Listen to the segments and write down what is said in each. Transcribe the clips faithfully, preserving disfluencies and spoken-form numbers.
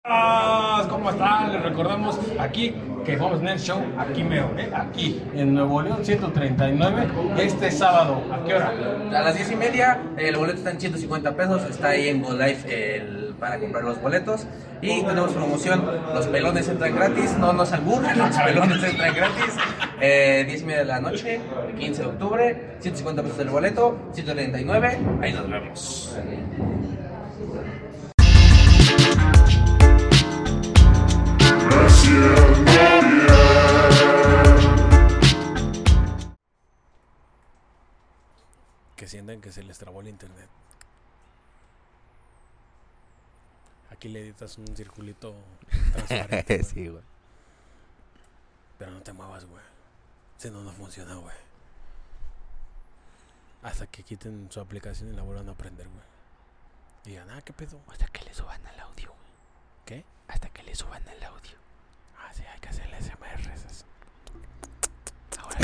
¿Cómo están? Les recordamos aquí que vamos a tener show aquí mero, ¿eh? Aquí en Nuevo León ciento treinta y nueve este sábado. ¿A qué hora? A las diez y media. El boleto está en ciento cincuenta pesos. Está ahí en GoLife el, para comprar los boletos. Y tenemos promoción. Los pelones entran gratis. No nos albur, los pelones entran gratis. Eh, diez y media de la noche, quince de octubre. ciento cincuenta pesos el boleto. ciento treinta y nueve. Ahí nos vemos. Que sientan que se les trabó el internet. Aquí le editas un circulito transparente. Sí, güey. Pero no te muevas, güey. Si no, no funciona, güey. Hasta que quiten su aplicación y la vuelvan a prender, güey. Y digan, ah, ¿qué pedo? Hasta que le suban el audio, güey. ¿Qué? Hasta que le suban el audio. Ah, sí, hay que hacerle S M Rs. Ahora.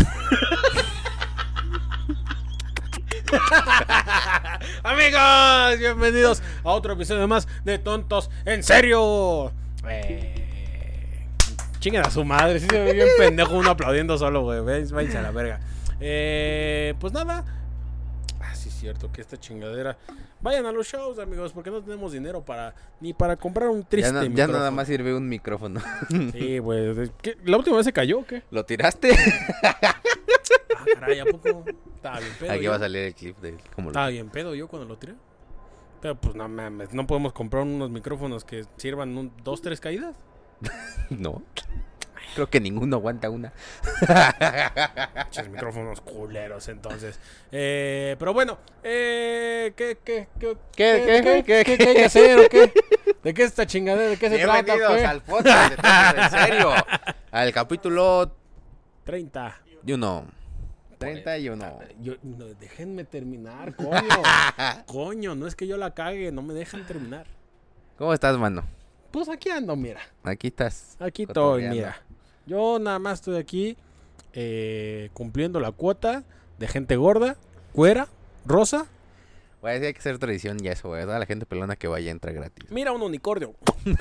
Amigos, bienvenidos a otro episodio más de Tontos en Serio. Eh, chinguen a su madre, si se ve bien pendejo uno aplaudiendo solo, güey. Váyanse a la verga. Eh, pues nada. Ah, sí, es cierto que esta chingadera. Vayan a los shows, amigos, porque no tenemos dinero para ni para comprar un triste Ya, no, micrófono. ya nada más sirve un micrófono. Sí, güey. ¿Qué? ¿La última vez se cayó o qué? ¿Lo tiraste? Ah, caray, ¿a poco? Estaba bien pedo. Aquí yo. va a salir el clip de cómo lo... Estaba bien pedo yo cuando lo tiré. Pero pues no mames, no podemos comprar unos micrófonos que sirvan un, dos, tres caídas. No. Creo que ninguno aguanta una. Muchos micrófonos culeros, entonces. Eh, pero bueno, eh, ¿qué, qué, qué, ¿Qué, qué, qué, qué, qué, qué hay que hacer o qué? ¿De qué es esta chingadera? ¿De qué se trata? Bienvenidos ¿Qué? al podcast de Tontos en Serio. Al capítulo treinta. y uno. treinta y uno. Yo, no, déjenme terminar, coño. Coño, no es que yo la cague, no me dejan terminar. ¿Cómo estás, mano? Pues aquí ando, mira. Aquí estás. Aquí estoy, cotorreando. mira. Yo nada más estoy aquí eh, cumpliendo la cuota de gente gorda, cuera, rosa. Güey, sí hay que hacer tradición ya eso, güey. Toda la gente pelona que vaya entra gratis. Mira un unicornio.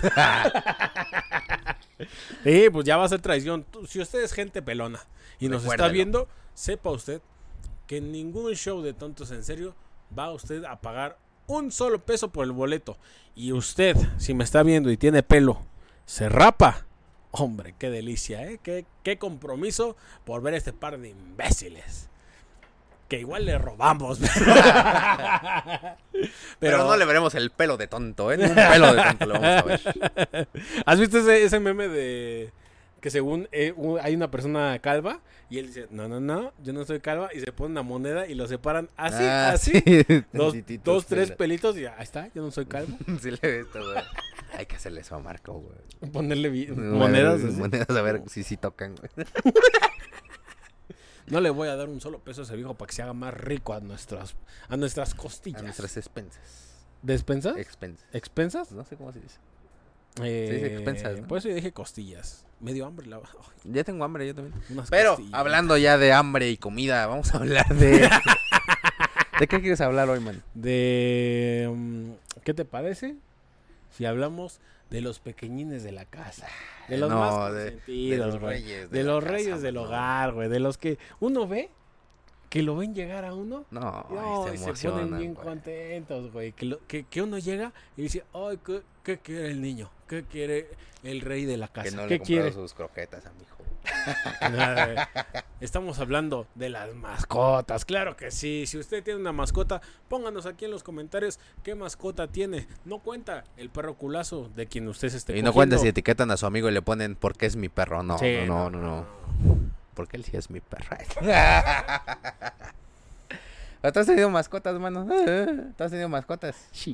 Sí, pues ya va a ser tradición. Tú, si usted es gente pelona y nos está Recuérdelo. viendo, sepa usted que en ningún show de Tontos en Serio va usted a pagar un solo peso por el boleto. Y usted, si me está viendo y tiene pelo, se rapa. Hombre, qué delicia, ¿eh? Qué, qué compromiso por ver este par de imbéciles. Que igual le robamos. Pero, Pero no le veremos el pelo de tonto, ¿eh? Ni un pelo de tonto le vamos a ver. ¿Has visto ese, ese meme de que según eh, un- hay una persona calva y él dice, no, no, no, yo no soy calva, y se pone una moneda y lo separan así, Ah, así, sí. dos, Tantititos dos, tres pelos. pelitos y ahí está, yo no soy calvo. Sí le he visto, güey. Hay que hacerle eso a Marco, güey. Ponerle vi- monedas así. Monedas a ver si sí tocan, güey. No le voy a dar un solo peso a ese viejo para que se haga más rico a nuestras, a nuestras A costillas. nuestras expensas. ¿Despensas? Expensas. ¿Expensas? No sé cómo se dice. Eh, Se dice expensas, ¿no? Por eso yo dije costillas. Medio hambre. La... Ay, Ya tengo hambre, yo también. unas Pero, costillas. hablando ya de hambre y comida, vamos a hablar de... ¿De qué quieres hablar hoy, man? De um, ¿qué te parece si hablamos de los pequeñines de la casa? De los No, más de- consentidos, de los güey. reyes de de la los casa, reyes del mano. hogar, güey, de los que uno ve que lo ven llegar a uno. No, No, ay, y se se ponen emocionan, bien güey. contentos, güey. Que, lo- que, que uno llega y dice, ay, ¿qué, qué quiere el niño? ¿Qué quiere el rey de la casa? Que no le ¿Qué he comprado quiere? sus croquetas a mi hijo. Nada, güey. Estamos hablando de las mascotas, claro que sí. Si usted tiene una mascota, pónganos aquí en los comentarios qué mascota tiene. No cuenta el perro culazo de quien usted se esté Y no cogiendo. cuentes si etiquetan a su amigo y le ponen porque es mi perro. No, Sí, no, no, no, no. Porque él sí es mi perro. ¿Tú has tenido mascotas, mano? ¿Tú has tenido mascotas? Sí.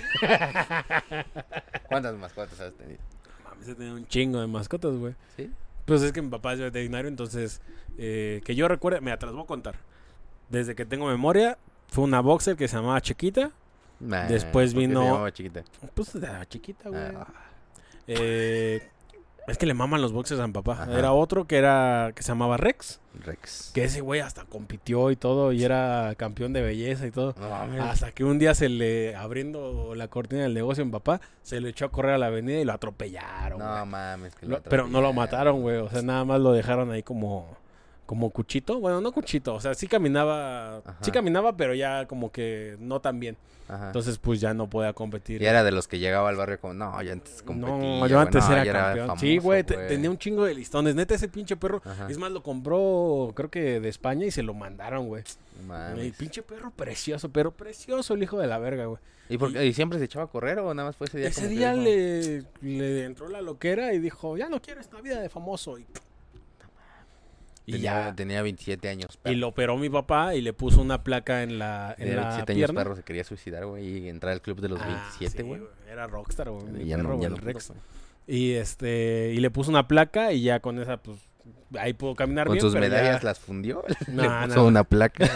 ¿Cuántas mascotas has tenido? Mames, he tenido un chingo de mascotas, güey. ¿Sí? Pues es que mi papá es veterinario, entonces, eh, que yo recuerde, me atrasó a contar. Desde que tengo memoria, fue una boxer que se llamaba Chiquita. Después ¿por qué se vino- llamaba chiquita? Pues era chiquita, güey. Ah, Eh, Es que le maman los boxes a mi papá. Ajá. Era otro que era que se llamaba Rex. Rex. Que ese güey hasta compitió y todo. Y era campeón de belleza y todo. No mames. Hasta que un día se le, abriendo la cortina del negocio a mi papá, se le echó a correr a la avenida y lo atropellaron. No güey. mames. Que Lo- lo pero no lo atropellaron. mataron, güey. O sea, nada más lo dejaron ahí como, como cuchito. Bueno, no cuchito. O sea, sí caminaba. Ajá. Sí caminaba, pero ya como que no tan bien. Ajá. Entonces, pues ya no podía competir. Y era de los que llegaba al barrio como, no, yo antes competía. No, yo güey, antes no, era yo campeón. famoso, sí, güey, te- tenía un chingo de listones. Neta, ese pinche perro. Ajá. Es más, lo compró, creo que de España y se lo mandaron, güey. Mames. El pinche perro precioso, pero precioso el hijo de la verga, güey. ¿Y, por qué- y siempre se echaba a correr o nada más fue ese día? Ese como que día dijo, le, le entró la loquera y dijo, ya no quiero esta vida de famoso. Y, y Tenía, ya. tenía veintisiete años. Y perro. lo operó mi papá y le puso una placa en la, en Tenía la veintisiete años, pierna. perro, se quería suicidar, güey, y entrar al club de los Ah, veintisiete, sí, güey. Era rockstar, güey. mi Y ya perro, no, ya güey, no el pudo, Rex. güey. Y este, y le puso una placa y ya con esa, pues, ahí pudo caminar Con bien. sus pero ya- medallas las fundió. No, Le puso no. una placa.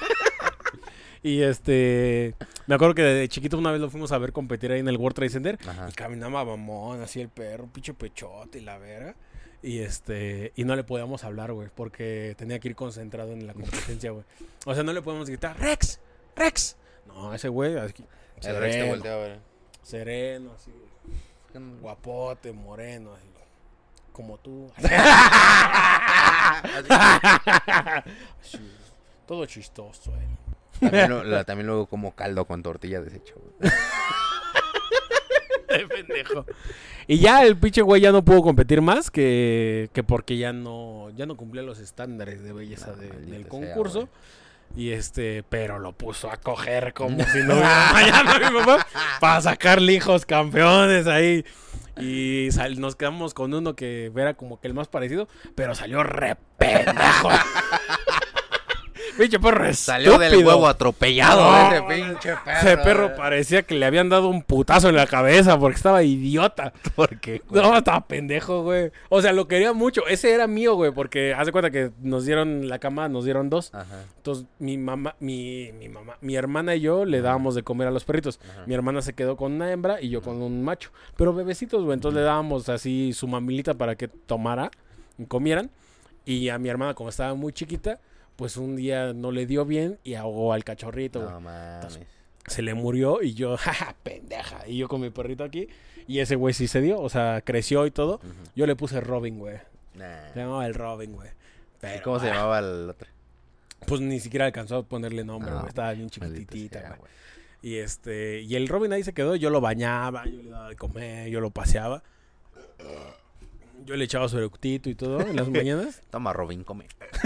Y este, me acuerdo que de chiquito una vez lo fuimos a ver competir ahí en el World Trade Center. Ajá. Y caminaba mamón, así el perro, pinche pechote y la verga. Y este, y no le podíamos hablar, güey, porque tenía que ir concentrado en la competencia, güey. O sea, no le podíamos gritar, Rex, Rex. No, ese güey, así, El Rex te sereno, volteó a ver. sereno, así, guapote, moreno, así, como tú. Así, todo chistoso, eh. También, lo- la- también luego como caldo con tortilla deshecho, güey. De pendejo. Y ya el pinche güey ya no pudo competir más que, que porque ya no ya no cumplía los estándares de belleza No, de- maldito del sea, concurso. güey. Y este, pero lo puso a coger como si no hubiera mañana mi papá para sacarle hijos campeones ahí. Y sal- nos quedamos con uno que era como que el más parecido, pero salió re pendejo. Pinche perro Salió del estúpido. huevo atropellado No, ese pinche perro. Ese perro parecía que le habían dado un putazo en la cabeza porque estaba idiota. Porque No, estaba pendejo, güey. O sea, lo quería mucho. Ese era mío, güey, porque haz de cuenta que nos dieron la cama, nos dieron dos. Ajá. Entonces, mi mamá, mi, mi mamá, mi hermana y yo le dábamos de comer a los perritos. Ajá. Mi hermana se quedó con una hembra y yo con un macho. Pero bebecitos, güey. Entonces le dábamos así su mamilita para que tomara y comieran. Y a mi hermana, como estaba muy chiquita, pues un día no le dio bien y ahogó al cachorrito, güey. No mames. Se le murió y yo, jaja, pendeja. Y yo con mi perrito aquí. Y ese güey sí se dio, o sea, creció y todo. Ujú. Yo le puse Robin, güey. Nah. Se llamaba el Robin, güey. ¿Y Pero, cómo se ah, llamaba el otro? Pues ni siquiera alcanzó a ponerle nombre, No, güey. Estaba bien Maldita chiquitita, sea, güey. güey. Y este, y el Robin ahí se quedó. Yo lo bañaba, yo le daba de comer, yo lo paseaba. Yo le echaba su eructito y todo en las mañanas. Toma, Robin, come.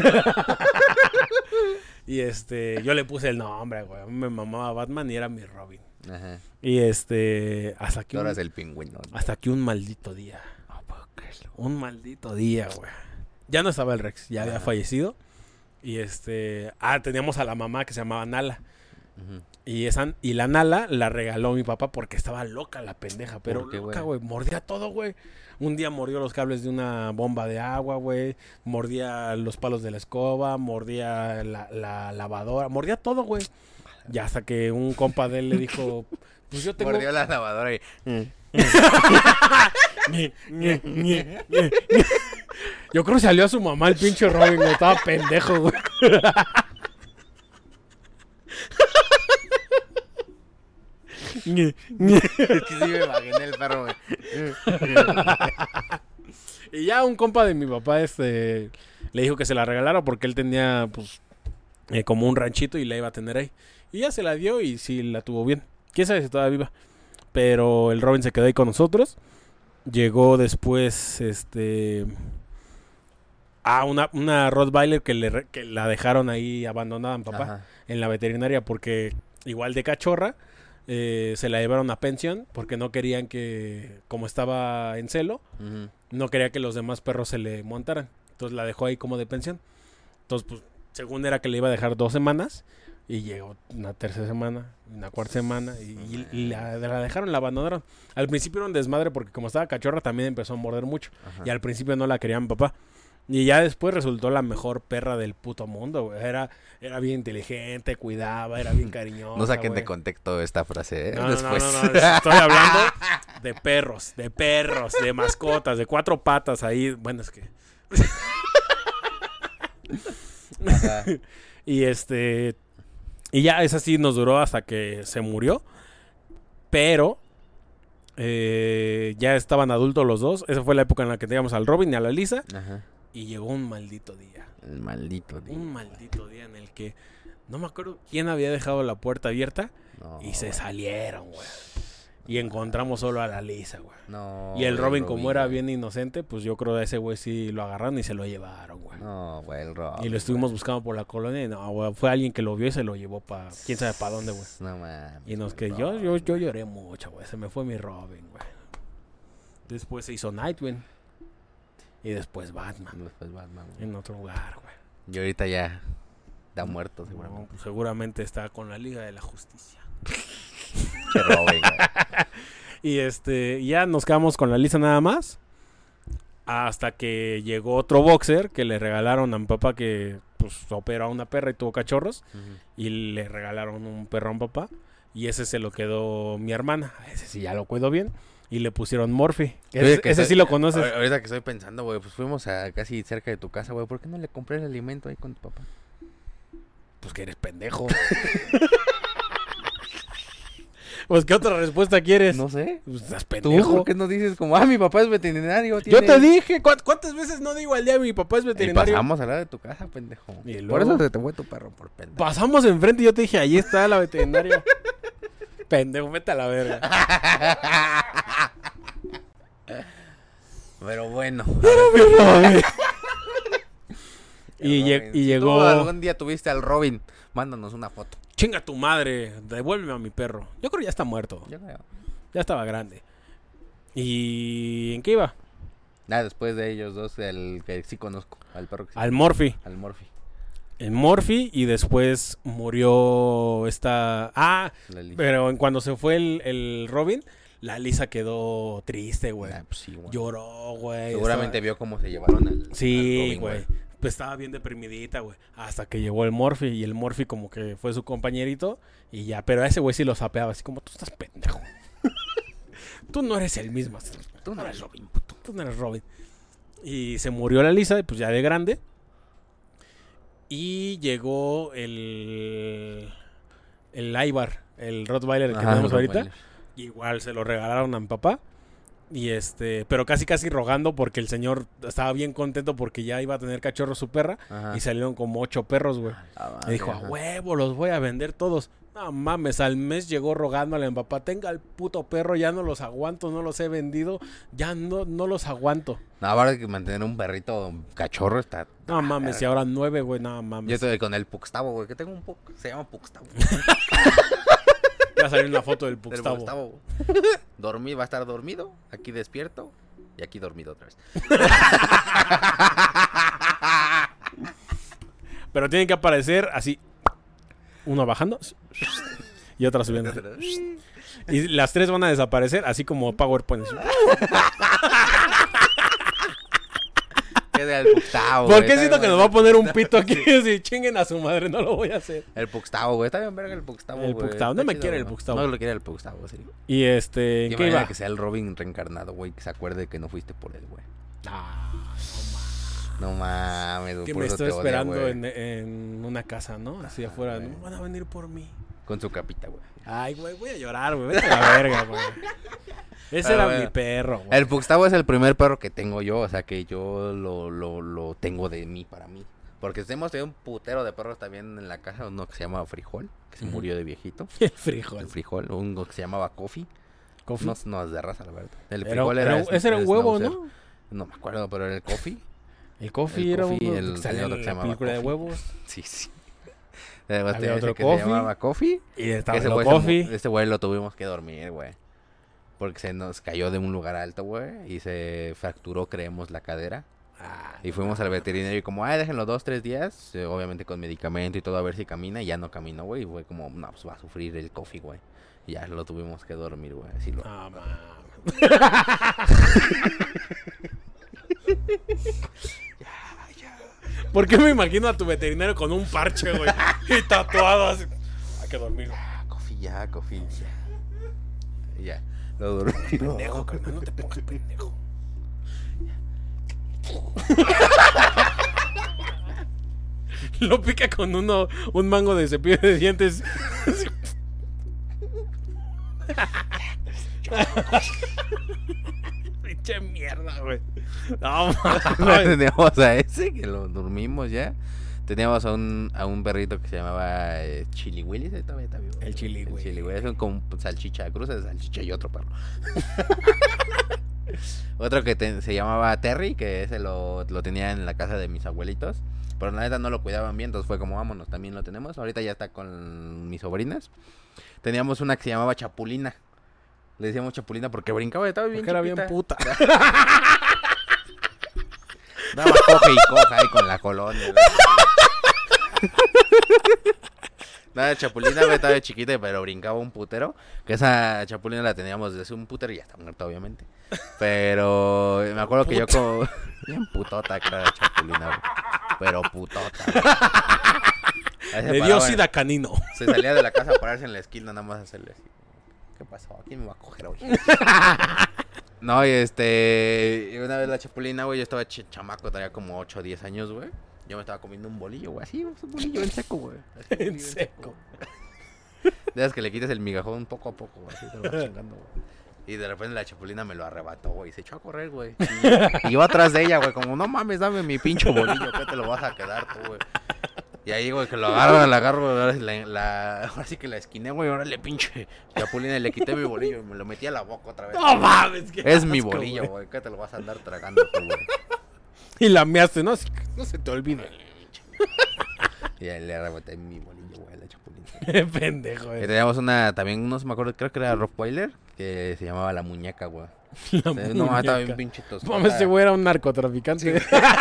Y este, yo le puse el nombre, güey. A mí me mamaba Batman y era mi Robin. Ajá. Y este, hasta que Tú un, eras el pingüino. hasta que un maldito día. Un maldito día, güey. Ya no estaba el Rex, ya había Ajá. fallecido. Y este, ah, teníamos a la mamá que se llamaba Nala. Ujú. Y esa y la Nala la regaló mi papá porque estaba loca la pendeja, pero ¿Por qué, loca, güey? güey, mordía todo, güey. Un día mordió los cables de una bomba de agua, güey. Mordía los palos de la escoba, mordía la, la lavadora, mordía todo, güey. Y hasta que un compa de él le dijo, pues yo tengo... Mordió la lavadora y... Ñe, Ñe, Ñe, Ñe. Yo creo que salió a su mamá el pinche Robin, güey. Estaba pendejo, güey. Ñe, Ñe. Es que sí me imaginé el perro, güey. Y ya un compa de mi papá este le dijo que se la regalara porque él tenía pues eh, como un ranchito y la iba a tener ahí. Y ya se la dio y sí la tuvo bien. Quién sabe si todavía viva. Pero el Robin se quedó ahí con nosotros. Llegó después este a una, una Rottweiler que, le, re- que la dejaron ahí abandonada a mi papá Ajá. en la veterinaria porque igual de cachorra eh, se la llevaron a pensión porque no querían que, como estaba en celo, Ujú. no quería que los demás perros se le montaran. Entonces la dejó ahí como de pensión. Entonces, pues, según era que le iba a dejar dos semanas. Y llegó una tercera semana, una cuarta semana. Y, y- y la, la dejaron, la abandonaron. Al principio era un desmadre porque como estaba cachorra también empezó a morder mucho. Ajá. Y al principio no la quería mi papá. Y ya después resultó la mejor perra del puto mundo, güey. Era, era bien inteligente, cuidaba, era bien cariñosa. No saquen güey. de contexto esta frase, ¿eh? No, no, Después. no, no, no, estoy hablando de perros, de perros, de mascotas, de cuatro patas ahí. Bueno, es que... Ajá. Y este... Y ya esa sí nos duró hasta que se murió. Pero... Eh, ya estaban adultos los dos. Esa fue la época en la que teníamos al Robin y a la Lisa. Ajá. Y llegó un maldito día. El maldito día. Un maldito día en el que... No me acuerdo quién había dejado la puerta abierta. No, Y se güey. salieron, güey. Y encontramos solo a la Lisa, güey. No, Y el Robin, como era güey. bien inocente, pues yo creo que a ese güey sí lo agarraron y se lo llevaron, güey. No, güey, el Robin. Y lo estuvimos buscando por la colonia y no, güey, fue alguien que lo vio y se lo llevó para quién sabe para dónde, güey. No mames. Y nos el que yo, Robin. yo, yo lloré mucho, güey. Se me fue mi Robin, güey. Después se hizo Nightwing. Y después Batman. Después Batman, güey. En otro lugar, güey. Y ahorita ya está muerto, No, seguramente. pues seguramente está con la Liga de la Justicia. Che Robin, güey. Y este, ya nos quedamos con la Lisa nada más. Hasta que llegó otro boxer que le regalaron a mi papá que pues operó a una perra y tuvo cachorros. Ujú. Y le regalaron un perro a mi papá. Y ese se lo quedó mi hermana. Ese sí ya lo cuidó bien. Y le pusieron Morphy. Que Oye, ese que ese estoy- sí lo conoces. ahor- Ahorita que estoy pensando, güey, pues fuimos a casi cerca de tu casa, güey. ¿Por qué no le compré el alimento ahí con tu papá? Pues que eres pendejo. Pues ¿qué otra respuesta quieres? No sé. Pues estás ¿Tú pendejo. por qué no dices como, ah, mi papá es veterinario? Yo tiene-" te dije, ¿cuántas, cuántas veces no digo al día mi papá es Y veterinario? pasamos a la de tu casa, pendejo. Y Por luego- eso se te fue tu perro, por pendejo. Pasamos enfrente y yo te dije, ahí está la veterinaria. Pendejo, vete a la verga. Pero bueno. y, lle- Robin, y si llegó... tú algún día tuviste al Robin, mándanos una foto. Chinga tu madre, devuélveme a mi perro. Yo creo que ya está muerto. Yo creo. Ya estaba grande. ¿Y en qué iba? Ah, después de ellos dos, el que sí conozco, al perro que sí Al Morphy. al Morphy. El Morphy y después murió esta... Ah, La Lisa. pero en cuando se fue el, el Robin, la Lisa quedó triste, güey. Ah, pues sí, güey. Lloró, güey. Seguramente estaba- vio cómo se llevaron al, Sí, al Robin, güey. Pues estaba bien deprimidita, güey. Hasta que llegó el Morphy y el Morphy como que fue su compañerito y ya. Pero a ese güey sí lo sapeaba así como, tú estás pendejo. Tú no eres el mismo. Tú no eres Robin, puto. Tú no eres Robin. Y se murió la Lisa, pues ya de grande. Y llegó el... El Ivar, el Rottweiler que Ajá, tenemos ahorita. Rottweiler. Igual se lo regalaron a mi papá. Y este, pero casi casi rogando porque el señor estaba bien contento porque ya iba a tener cachorro su perra. Ajá. Y salieron como ocho perros, güey. Ah, Y dijo, a ajá. huevo, los voy a vender todos. No mames, al mes llegó rogándole a mi papá, tenga el puto perro, ya no los aguanto, no los he vendido, ya no, no los aguanto. No, ahora que mantener un perrito cachorro está... No mames, y ahora nueve, güey, no mames. Yo estoy con el Puxtavo, güey, que tengo un Pux, se llama Puxtavo. Ya salió una foto del Del Puxtavo. Puxtavo. Dormí, va a estar dormido, aquí despierto y aquí dormido otra vez. Pero tienen que aparecer así, uno bajando y otra subiendo. Y las tres van a desaparecer así como PowerPoint. Queda el Puxtavo, ¿Por güey, qué está siento que bien nos va a bueno. poner un pito aquí? Así, chinguen a su madre, no lo voy a hacer. El Puxtavo, güey, está bien verga el Puxtavo, El güey, Puxtavo, está no me chido, quiere el güey. Puxtavo. No lo quiere el Puxtavo, sí. Y este, ¿en qué Imagina iba? que sea el Robin reencarnado, güey, que se acuerde que no fuiste por él, güey. Ah, No mames, güey, que por me eso estoy te odia, esperando güey. en, en una casa, ¿no? Así Ajá, afuera, güey. ¿no? Van a venir por mí. Con su capita, güey. Ay, güey, voy a llorar, güey. Vete a la verga, güey. Ese Ah, era bueno. mi perro, güey. El Puxtavo es el primer perro que tengo yo, o sea que yo lo, lo, lo tengo de mí para mí. Porque hemos tenido un putero de perros también en la casa, uno que se llamaba Frijol, que se Ujú. murió de viejito. El frijol. El Frijol, uno que se llamaba Coffee. Coffee. No, no es de raza, la verdad. El Era- Frijol era- era... ese era un es huevo, Schnauzer. ¿no? No me acuerdo, pero era el Coffee. El coffee El era Coffee, uno el- que salía tenía otro en que se la llamaba película de Coffee. huevos. Sí, sí. Luego Había tenía ese otro que Coffee. se llamaba Coffee. Y estaba Que ese el güey, se mu- coffee. ese güey lo tuvimos que dormir, güey. Porque se nos cayó de un lugar alto, güey. Y se fracturó, creemos, la cadera. Ah, Y fuimos al veterinario y como, ay, déjenlo dos, tres días. eh, obviamente con medicamento y todo, a ver si camina. Y ya no caminó, güey. Y fue como, no, pues va a sufrir el coffee, güey. Y ya lo tuvimos que dormir, güey. Así lo... ah, mames. ¿Por qué me imagino a tu veterinario con un parche, güey? Y tatuado así. Hay que dormir. Coffee ya, coffee ya. Ya, lo durmió. Pendejo, carnal, no te pongas pendejo. Lo pica con uno, un mango de cepillo de dientes. Pinche mierda, güey. No, mames. Teníamos a ese que lo dormimos ya. Teníamos a un, a un perrito que se llamaba eh, Chili Willy. ¿Sí? Todavía está vivo. El Chili El Willy. Chili Willy. Es como un salchicha, cruza de salchicha y otro perro. Otro que te, se llamaba Terry, que ese lo, lo tenía en la casa de mis abuelitos. Pero la neta no lo cuidaban bien, entonces fue como vámonos, también lo tenemos. Ahorita ya está con mis sobrinas. Teníamos una que se llamaba Chapulina. Le decíamos Chapulina porque brincaba, estaba bien Porque era chiquita. bien puta. Daba coge y coja ahí con la colonia. Nada, Chapulina güey, estaba chiquita, pero brincaba un putero. Que esa Chapulina la teníamos desde un putero y ya está muerta, obviamente. Pero me acuerdo que yo como... Bien putota que era la Chapulina, güey. Pero putota. Le dio sida canino. Se salía de la casa a pararse en la esquina nada más a hacerle así. ¿Qué pasó? ¿Quién me va a coger hoy? No, y este... Una vez la Chapulina, güey, yo estaba ch chamaco, tenía como ocho o diez años, güey. Yo me estaba comiendo un bolillo, güey, así, un bolillo en seco, güey. En seco. De esas que le quites el migajón poco a poco, güey, así te lo vas chingando, güey. Y de repente la Chapulina me lo arrebató, güey, y se echó a correr, güey. Y, y yo atrás de ella, güey, como, no mames, dame mi pincho bolillo, que te lo vas a quedar tú, güey. Y ahí, güey, que lo agarro, la agarro, ahora, la, la, ahora sí que la esquiné, güey, ahora le pinche Chapulina y le quité mi bolillo y me lo metí a la boca otra vez. No mames, qué Es asco, mi bolillo, güey, que te lo vas a andar tragando tú, güey. Y la measte, ¿no? No se te olvide. Y ahí le arrebaté mi bolillo, güey, a la Chapulina. Qué pendejo, Y eh. teníamos una, también, no se me acuerdo, creo que era Rottweiler, que se llamaba La Muñeca, güey. La No, estaba bien muñeca. pinche tostada. Mames, ese güey era un narcotraficante.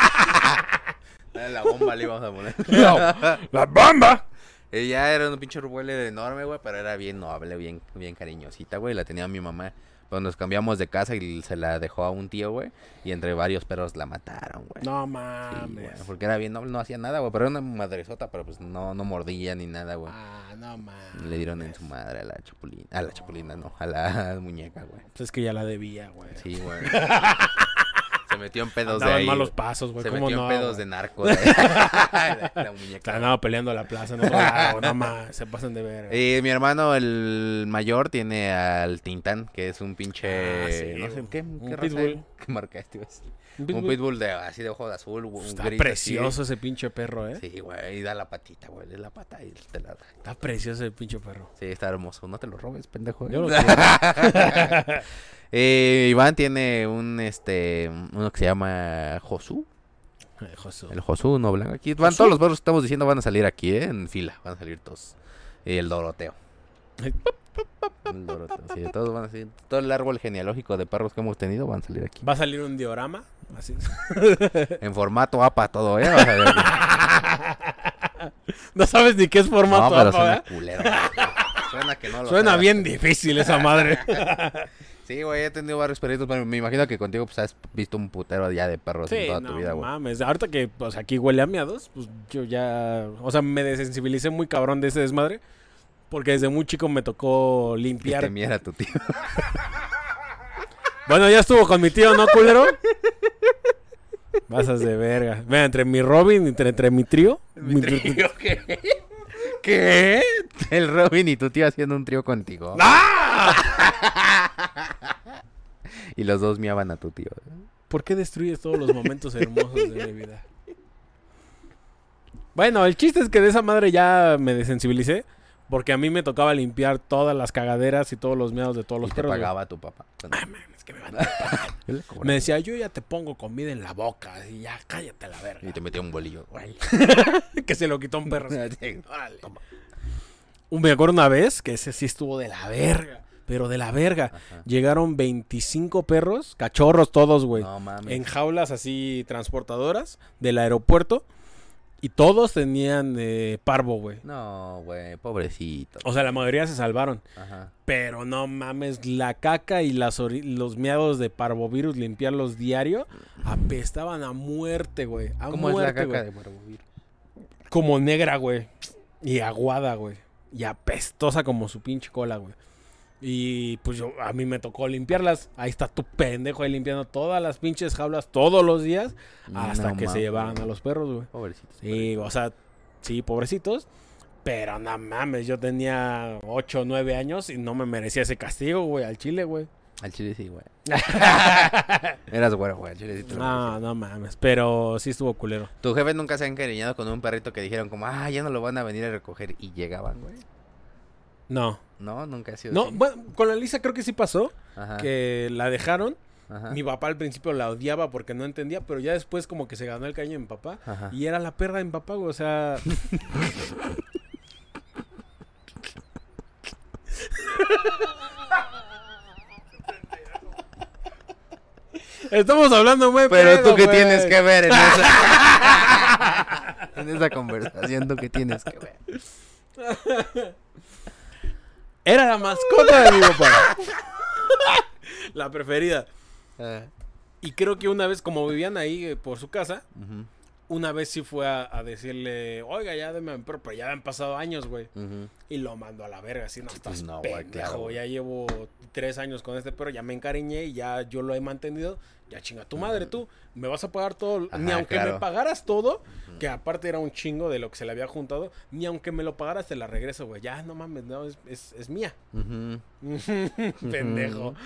La bomba le íbamos a poner. No, la bomba. Ella era un pinche Rottweiler enorme, güey, pero era bien noble, bien, bien cariñosita, güey. La tenía mi mamá. Cuando nos cambiamos de casa y se la dejó a un tío, güey. Y entre varios perros la mataron, güey. No Sí, mames. güey, porque era bien noble, no hacía nada, güey. Pero era una madresota, pero pues no, no mordía ni nada, güey. Ah, no mames. Le dieron en su madre a la Chapulina. A la Chapulina, no, a la muñeca, güey. Pues es que ya la debía, güey. Sí, güey. Se metió en pedos Andaba de en ahí. malos güey. pasos, güey. Se ¿Cómo metió no? en pedos güey? de narco. De... la, la muñeca. Andaba peleando a la plaza en otro lado. No mames, se pasan de ver. Y mi hermano, el mayor, tiene al Tintán, que es un pinche... Ah, sí, no sé, un- ¿qué, un qué raza pitbull. es? ¿Qué marca este? güey? Un Un pitbull. pitbull de, así de ojos de azul, un Está gris precioso ese pinche perro, eh. así. Sí, güey, y da la patita, güey, de la pata y te la da. Está precioso ese pinche perro. Sí, está hermoso, no te lo robes, pendejo. ¿eh? Yo lo quiero. Eh, Iván tiene un, este, uno que se llama Josu. Ay, Josu. El Josu, uno blanco. Aquí van ¿Josu? todos los perros que estamos diciendo van a salir aquí, ¿eh? En fila, van a salir todos. Y el Doroteo. Ay. El Doroteo, sí, todos van a salir. Todo el árbol genealógico de perros que hemos tenido van a salir aquí. Va a salir un diorama. Así. En formato A P A todo, ¿eh? Vas a ver. No sabes ni qué es formato No, pero A P A, suena ¿verdad? culero. Suena que no lo Suena sabes. bien difícil esa madre. Sí, güey, he tenido varios perritos, pero me imagino que contigo pues has visto un putero ya de perros en Sí, toda no tu vida, güey. mames. Ahorita que pues aquí huele a miados, pues yo ya, o sea, me desensibilicé muy cabrón de ese desmadre, porque desde muy chico me tocó Que limpiar. te miera tu tío. Bueno, ya estuvo con mi tío, ¿no, culero? Pasas de verga. Mira, entre mi Robin, entre, entre mi trío. ¿Mi trío qué? ¿Qué? El Robin y tu tío haciendo un trío contigo. ¡Ah! Y los dos miaban a tu tío. ¿Por qué destruyes todos los momentos hermosos de mi vida? Bueno, el chiste es que de esa madre ya me desensibilicé. Porque a mí me tocaba limpiar todas las cagaderas y todos los miados de todos los Y te perros. güey. pagaba tu papá. Ah, man, es que me van a pagar. Yo le cobraba. Me decía, yo ya te pongo comida en la boca. Y ya, cállate a la verga. Y te metía un bolillo. Güey. Que se lo quitó un perro. Sí. Órale. Un- Me acuerdo una vez que ese sí estuvo de la verga. Pero de la verga. Ajá. Llegaron veinticinco perros, cachorros todos, güey. No mames. En jaulas así transportadoras del aeropuerto. Y todos tenían eh, parvo, güey. No, güey, pobrecito. O sea, la mayoría se salvaron. Ajá. Pero no mames, la caca y las ori- los miados de parvovirus, limpiarlos diario, apestaban a muerte, güey. A ¿Cómo muerte, es la caca güey. de parvovirus? Como negra, güey. Y aguada, güey. Y apestosa como su pinche cola, güey. Y pues yo, a mí me tocó limpiarlas. Ahí está tu pendejo ahí limpiando todas las pinches jaulas todos los días. Hasta No que se mames. llevaran a los perros, güey. Pobrecitos. Sí, o sea, sí, pobrecitos. Pero no mames, yo tenía ocho o nueve años y no me merecía ese castigo, güey, al chile, güey. Al chile sí, güey. Eras güero, güey. Al chile sí te lo No, merecías. no mames, pero sí estuvo culero. ¿Tu jefe nunca se ha encariñado con un perrito que dijeron como, ah, ya no lo van a venir a recoger y llegaban, güey? No. No, nunca ha sido No, así. bueno, con la Lisa creo que sí pasó, Ajá. que la dejaron. Ajá. Mi papá al principio la odiaba porque no entendía, pero ya después como que se ganó el cariño de mi papá. Ajá. Y era la perra de mi papá, güey, o sea... Estamos hablando muy Pero pedo, tú qué güey. tienes que ver en esa... en esa conversación, tú qué tienes que ver. Era la mascota de mi papá. La preferida. Ah, Y creo que una vez, como vivían ahí eh, por su casa, ujú, una vez sí fue a, a decirle, oiga, ya deme a mi perro, pero ya han pasado años, güey. ujú. Y lo mandó a la verga, así, no estás No, güey, pendejo, claro, güey. ya llevo tres años con este perro, ya me encariñé y ya yo lo he mantenido, ya chinga tu madre tú, me vas a pagar todo, ni Ajá, aunque claro. me pagaras todo, que aparte era un chingo de lo que se le había juntado, ni aunque me lo pagaras te la regreso, güey, ya no mames, no, es, es, es mía. Ujú. Pendejo.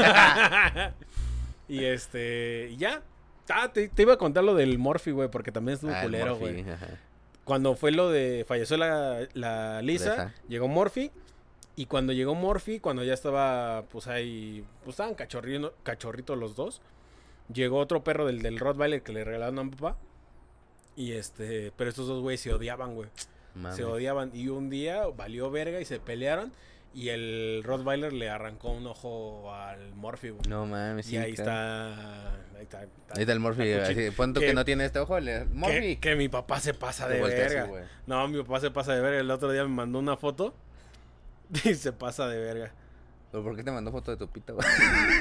Y este, y ya. Ah, te, te iba a contar lo del Morphy, güey, porque también estuvo Ah, el culero, Morphy, güey. ajá. Cuando fue lo de, falleció la, la Lisa, Lisa. llegó Morphy. Y cuando llegó Morphy, cuando ya estaba, pues ahí, pues estaban cachorrino- cachorritos los dos. Llegó otro perro del, del Rottweiler que le regalaron a mi papá. Y este, pero estos dos güeyes se odiaban, güey. Mames. Se odiaban. Y un día valió verga y se pelearon. Y el Rottweiler le arrancó un ojo al Morphy, güey. No mames, sí, y ahí claro. está, ahí está. Ahí está el Morphy, está así, cuchi- pon tú que, que- no tiene este ojo, el Morphy. Que, que mi papá se pasa Te de voltea así, verga. güey. No, mi papá se pasa de verga. El otro día me mandó una foto y se pasa de verga. ¿Pero por qué te mandó foto de tu pito, güey?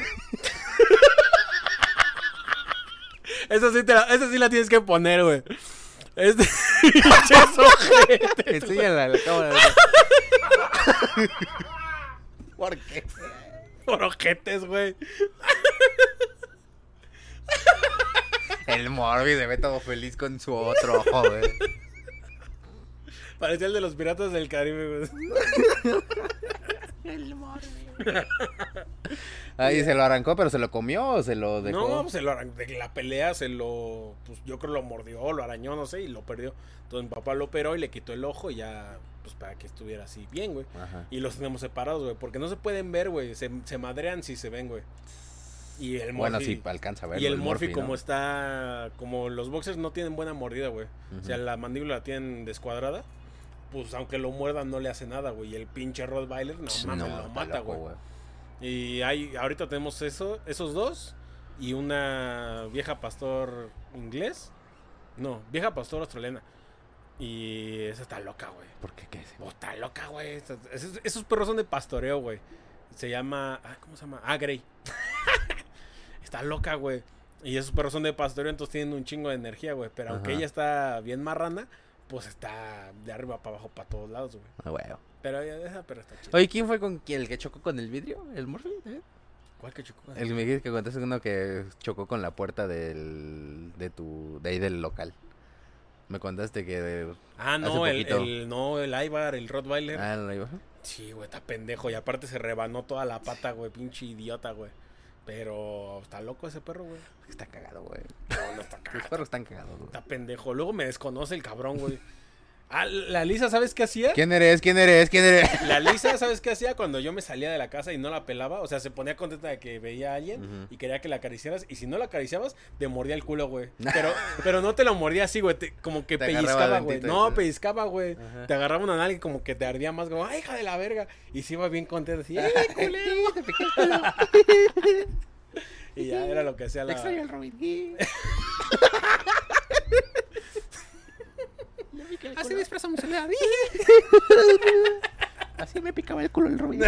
Esa sí, te la, esa sí la tienes que poner, güey. Este pinches ojetes, güey. Enséñala a la cámara. ¿Por qué? Por ojetes, güey. El Morphy se ve todo feliz con su otro ojo, güey. Parecía el de los piratas del Caribe, güey. Ahí se lo arrancó, pero se lo comió o se lo dejó. No, pues se lo arran- de la pelea se lo, pues yo creo lo mordió, lo arañó, no sé, y lo perdió. Entonces mi papá lo operó y le quitó el ojo y ya, pues para que estuviera así bien, güey. Ajá. Y los tenemos separados, güey, porque no se pueden ver, güey, se, se madrean si se ven, güey. Y el Bueno, Morphy- sí, alcanza a verlo. Y el Morphy, ¿no? como está, como los boxers no tienen buena mordida, güey. Ujú. O sea, la mandíbula la tienen descuadrada. Pues aunque lo muerdan no le hace nada, güey. Y el pinche Rottweiler, no Pss, mames, no, lo está mata, loco, güey. Y hay, ahorita tenemos eso, esos dos. Y una vieja pastor inglés. No, vieja pastor australiana. Y esa está loca, güey. ¿Por qué? ¿Qué es? Oh, está loca, güey. Esa- Esos, esos perros son de pastoreo, güey. Se llama. Ah, ¿cómo se llama? Ah, Grey. Está loca, güey. Y esos perros son de pastoreo, entonces tienen un chingo de energía, güey. Pero aunque Ajá. ella está bien marrana, pues está de arriba para abajo para todos lados, güey. Ah, güey. Pero ella- esa perra está chida. Oye, ¿quién fue con quien el que chocó con el vidrio? ¿El Morphy? ¿Eh? ¿Cuál que chocó? El que me dijiste que contaste uno que chocó con la puerta del de tu de ahí del local. Me contaste que Ah, hace no, el, poquito. el, no, el Ibar, el Rottweiler. Ah, no iba. Sí, güey, está pendejo. Y aparte se rebanó toda la pata, güey. Pinche idiota, güey. Pero está loco ese perro, güey. Está cagado, güey. No, no está Los cagado. perros están cagados, güey. Está pendejo. Luego me desconoce el cabrón, güey. Ah, la Lisa, ¿sabes qué hacía? ¿Quién eres? ¿Quién eres? ¿Quién eres? La Lisa, ¿sabes qué hacía cuando yo me salía de la casa y no la pelaba? O sea, se ponía contenta de que veía a alguien Ujú. y quería que la acariciaras. Y si no la acariciabas, te mordía el culo, güey. Pero, pero no te lo mordía así, güey. te- Como que Te agarraba pellizcaba, el güey. dentito No, ese. pellizcaba, güey. Ajá. Te agarraba una nalga y como que te ardía más, como, ¡ay, hija de la verga! Y se iba bien contenta así, ¡eh, culero! Y ya era lo que hacía la... Extraño el Robin Hood. pásame un celular. Así me picaba el culo el Rubén.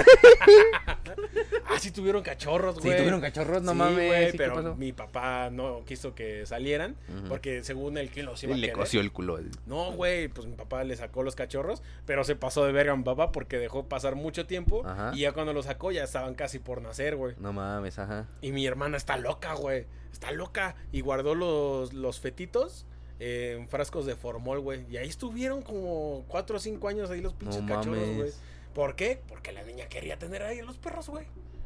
Ah, sí tuvieron cachorros, güey. Sí, tuvieron cachorros, no Sí, mames. güey, ¿Sí, qué pero pasó? mi papá no quiso que salieran, Ujú. porque según él que los Y iba a le querer. coció el culo. No, güey, pues mi papá le sacó los cachorros, pero se pasó de verga a mi papá porque dejó pasar mucho tiempo. Ajá. Y ya cuando los sacó ya estaban casi por nacer, güey. No mames, ajá. Y mi hermana está loca, güey. Está loca. Y guardó los, los fetitos eh, en frascos de formol, güey. Y ahí estuvieron como cuatro o cinco años ahí los pinches No cachorros, mames. güey. ¿Por qué? Porque la niña quería tener ahí a los perros, güey.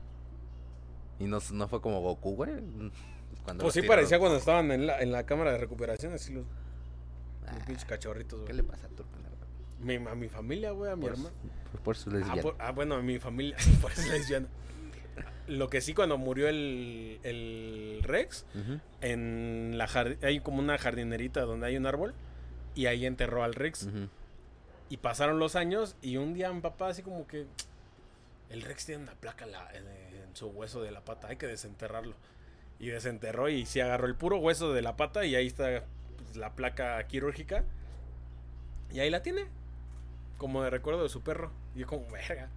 Y no, no fue como Goku, güey. Cuando Pues sí los tiraron. parecía cuando estaban en la, en la cámara de recuperación, así los, los Ah, pinches cachorritos, ¿Qué güey. le pasa a tu hermana? Mi, a mi familia, güey, a mi Por, hermana. por, por su Ah, lesbiana. por- ah, bueno, a mi familia, por eso es lesbiana. Lo que sí, cuando murió el, el Rex, Ujú. en la jard- hay como una jardinerita donde hay un árbol, y ahí enterró al Rex. Ujú. Y pasaron los años, y un día mi papá así como que... El Rex tiene una placa en, la- en- en su hueso de la pata, hay que desenterrarlo. Y desenterró y sí agarró el puro hueso de la pata y ahí está pues, la placa quirúrgica. Y ahí la tiene, como de recuerdo de su perro. Y yo como, verga.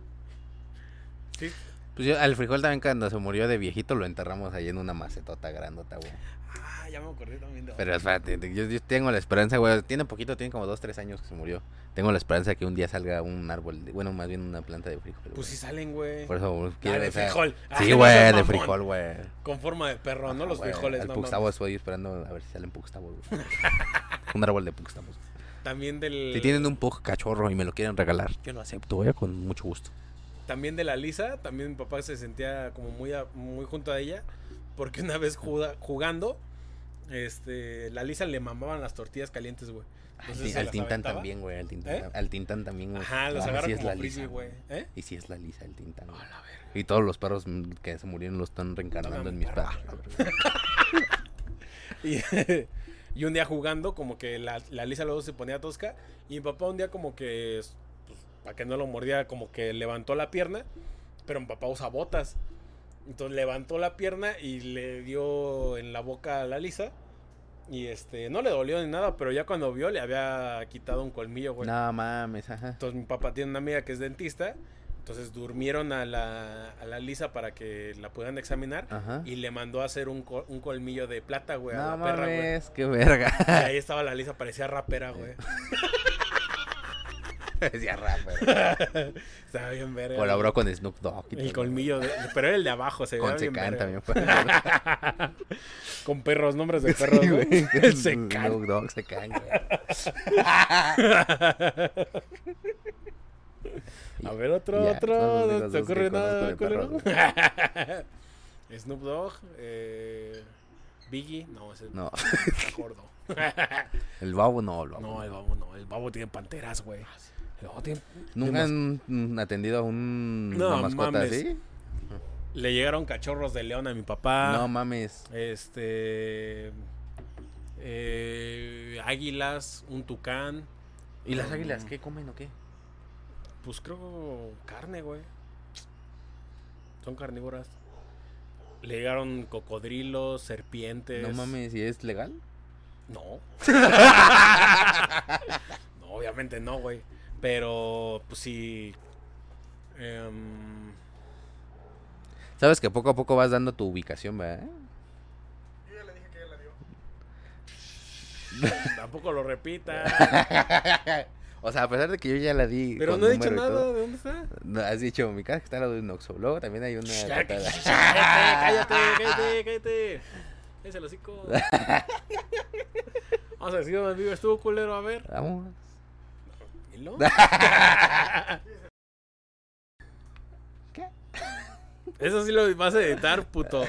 Sí. Pues yo, al frijol también cuando se murió de viejito lo enterramos ahí en una macetota grandota, güey. Ah, ya me acordé también de... Pero espérate, yo, yo tengo la esperanza, güey. Tiene poquito, tiene como dos, tres años que se murió. Tengo la esperanza que un día salga un árbol, de- bueno, más bien una planta de frijol. Pues güey. sí salen, güey. Por eso güey, Ah, quiero, de o sea, frijol. Ah, Sí, no güey, seas de mamón. frijol, güey. Con forma de perro, no Ajá, los güey, frijoles, Al no puxtavo mames. estoy esperando a ver si salen puxtavos, güey. Un árbol de puxtavos. También del... Si tienen un pug cachorro y me lo quieren regalar, yo lo acepto, güey, con mucho gusto. También de la Lisa, también mi papá se sentía como muy, a- muy junto a ella, porque una vez juga- jugando, este, la Lisa le mamaban las tortillas calientes, güey. Entonces Sí, se al las Tintán aventaba. también, güey, al Tintán, ¿Eh? al Tintán también, güey. Ajá, los Ah, agarra sí es como la frisbee, Lisa, güey. ¿Eh? Y si es la Lisa, el Tintán, güey. A la verga. Y todos los perros mm, que se murieron los están reencarnando Todavía en mi mis perro. perros. Y, y un día jugando, como que la, la Lisa luego se ponía tosca. Y mi papá un día como que, pues, para que no lo mordiera, como que levantó la pierna. Pero mi papá usa botas. Entonces levantó la pierna y le dio en la boca a la Lisa. Y este, no le dolió ni nada, pero ya cuando vio le había quitado un colmillo, güey. No mames, ajá. Entonces mi papá tiene una amiga que es dentista. Entonces durmieron a la, a la Lisa para que la puedan examinar. Ajá. Y le mandó a hacer un, co- un colmillo de plata, güey, a No la perra, güey. mames, qué verga. Y ahí estaba la Lisa, parecía rapera, güey. Decía rapper. Estaba bien verga. Colaboró con Snoop Dogg. y El todo. colmillo, de- pero era el de abajo, se veía Con bien Secán verga. también fue. Con perros, nombres de perros, Sí, güey. güey. El Secán. Snoop Dogg, Secán, güey. A ver, otro, Ya, otro. son los ¿No únicos te dos que ocurre conozco nada, de culero? perros, Snoop Dogg, eh, Biggie, no, ese es No. gordo. El babo no, el babo. No, el babo no, el babo tiene panteras, güey. El babo tiene... ¿Nunca tiene han mm, atendido a un, No, una mascota mames. así? mas- Le llegaron cachorros de león a mi papá. No mames. Este... eh, águilas, un tucán. ¿Y las Um, águilas qué comen o qué? Pues creo carne, güey. Son carnívoras. Le llegaron cocodrilos, serpientes. No mames, ¿y es legal? No. No, obviamente no, güey. Pero, pues sí. em, Sabes que poco a poco vas dando tu ubicación, ¿verdad? Yo ya le dije que ya la dio. tampoco lo repita. O sea, a pesar de que yo ya la di. Pero con no he dicho número y nada. todo, ¿De dónde está? no, has dicho, mi casa que está al lado de un Oxxo. Luego también hay una. Cállate, patada. cállate, cállate, cállate. Es el hocico. Vamos a decir dónde vives tú, culero, a ver. Vamos. ¿Y lo? ¿Qué? Eso sí lo vas a editar, puto.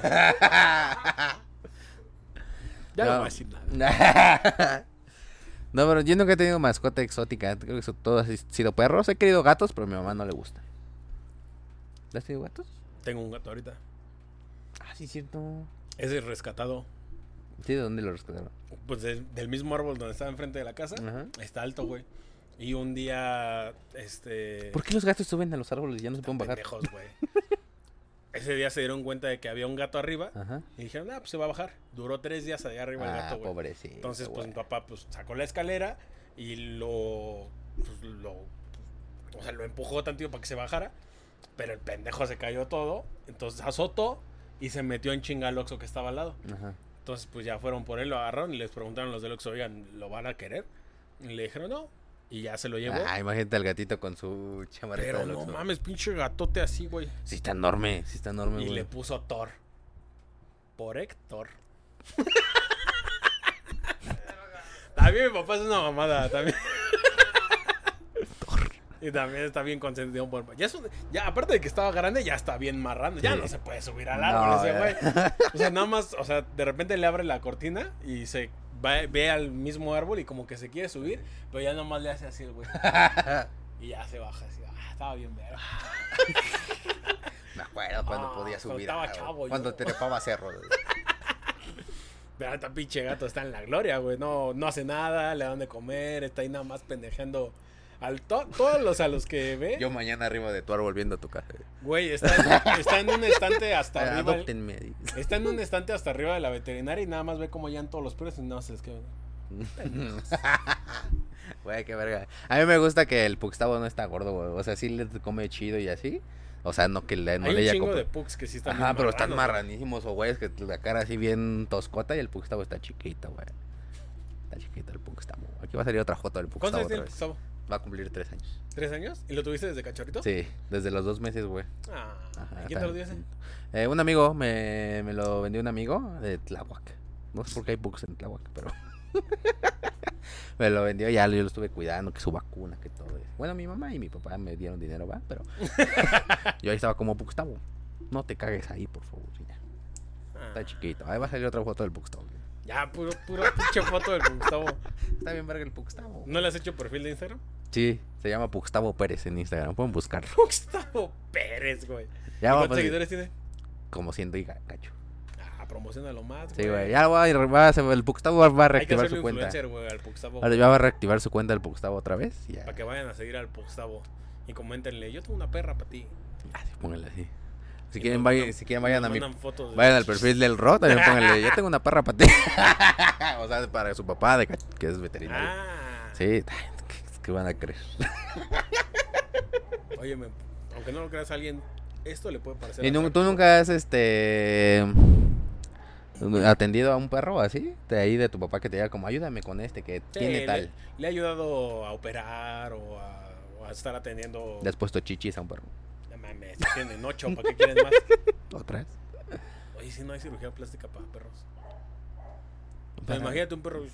Ya no, No. voy a decir nada. No, pero yo nunca he tenido mascota exótica. Creo que son todos han sido perros. He querido gatos, pero a mi mamá no le gusta. ¿Has tenido gatos? Tengo un gato ahorita. Ah, sí, cierto. Ese es rescatado. Sí, ¿de dónde lo rescataron? Pues del, del mismo árbol donde estaba enfrente de la casa. Ajá. Está alto, güey. Y un día, este... ¿Por qué los gatos suben a los árboles y ya no se pueden bajar? pendejos, güey. Ese día se dieron cuenta de que había un gato arriba. Ajá. Y dijeron, ah, pues se va a bajar. Duró tres días allá arriba el Ah, gato, güey. pobrecito. Entonces, pues güey. mi papá pues sacó la escalera y lo pues, lo, o sea, lo empujó tantito para que se bajara, pero el pendejo se cayó todo, entonces azotó y se metió en chinga al Oxxo que estaba al lado. Ajá. Entonces, pues ya fueron por él, lo agarraron y les preguntaron los del Oxxo, oigan, ¿lo van a querer? Y le dijeron no, y ya se lo llevó. Ah, imagínate al gatito con su chamarrita Pero del no Oxxo. mames, pinche gatote así, güey. Sí está enorme, sí está enorme, Y güey. le puso Thor. Por Héctor. También mi papá es una mamada, también. Y también está bien consentido por... Ya, es un- ya, aparte de que estaba grande, ya está bien marrando. Ya Sí. no se puede subir al No, árbol ese ya. güey. O sea, nada más, o sea, de repente le abre la cortina y se va- ve al mismo árbol y como que se quiere subir, pero ya nomás le hace así el güey. Y ya se baja así. Ah, estaba bien verga. Me acuerdo cuando Ah, podía cuando subir. estaba ah, chavo, güey. yo. Cuando te trepaba cerro. güey. Pero esta pinche gato está en la gloria, güey. No, no hace nada, le dan de comer, está ahí nada más pendejeando. Al to- todos los a los que ve, Yo mañana arriba de tu árbol viendo tu casa. güey, está en, está en un estante hasta Ah, arriba. adóptenme. Está en un estante hasta arriba de la veterinaria y nada más ve como ya en todos los perros y no se les quedan. Güey, qué verga. A mí me gusta que el Puxtavo no está gordo, güey. O sea, sí le come chido y así. O sea, no que le, no Hay le un haya chingo comp- de pugs que sí están Ajá, bien pero están marranos, marranísimos o güeyes que la cara así bien toscota y el Puxtavo está chiquito, güey. Está chiquito el Puxtavo. Aquí va a salir otra foto del güey. Puxtavo ¿Cuántos otra años vez. tiene el Gustavo? Va a cumplir tres años. ¿Tres años? ¿Y lo tuviste desde cachorrito? Sí, desde los dos meses, güey. Ah, Ajá, ¿quién está- te lo dio ese? Eh, un amigo, me, me lo vendió un amigo de Tláhuac. No sé por qué hay Pux en Tláhuac, pero... me lo vendió, ya yo lo estuve cuidando, que su vacuna, que todo. Bueno, mi mamá y mi papá me dieron dinero, va, pero... yo ahí estaba como Puxtavo. No te cagues ahí, por favor. Ya. Ah, Está chiquito. Ahí va a salir otra foto del Puxtavo. ya, puro, puro pinche foto del Gustavo. Está bien verga el Puxtavo. ¿No le has hecho perfil de Instagram? Sí, se llama Puxtavo Pérez en Instagram. Pueden buscarlo. Gustavo Pérez, güey. ¿Y Ya va a cuántos poner seguidores tiene? como ciento y cacho. Ah, promocionalo más, Sí, güey. Ya va, a- va a- el Puxtavo va a Hay que reactivar hacerle su cuenta. influencer, güey, al Gustavo. Ahora ya va a reactivar su cuenta del Puxtavo otra vez. y Ya. Para que vayan a seguir al Gustavo. Y coméntenle, yo tengo una perra para ti. Ah, sí, pónganle así. Si Y quieren, nos vayan, mandan- si quieren vayan a nos mi, mandan fotos de- vayan al perfil del Ro, también pónganle, yo tengo una perra para ti. O sea, para su papá, de, ca- que es veterinario. Ah. Sí, ay, ¿qué, qué van a creer? Oye, me- aunque no lo creas a alguien, esto le puede parecer. ¿Y nu- tú atractivo. nunca has, este, atendido a un perro así? De ahí de tu papá que te diga como, ayúdame con este que Sí, tiene le- tal. Le, ha ayudado a operar o a, o a estar atendiendo. Le has puesto chichis a un perro. No mames, ya tienen ocho, ¿para qué quieren más? ¿Otra vez? Oye, si no hay cirugía plástica para perros. Pero Para- imagínate un perro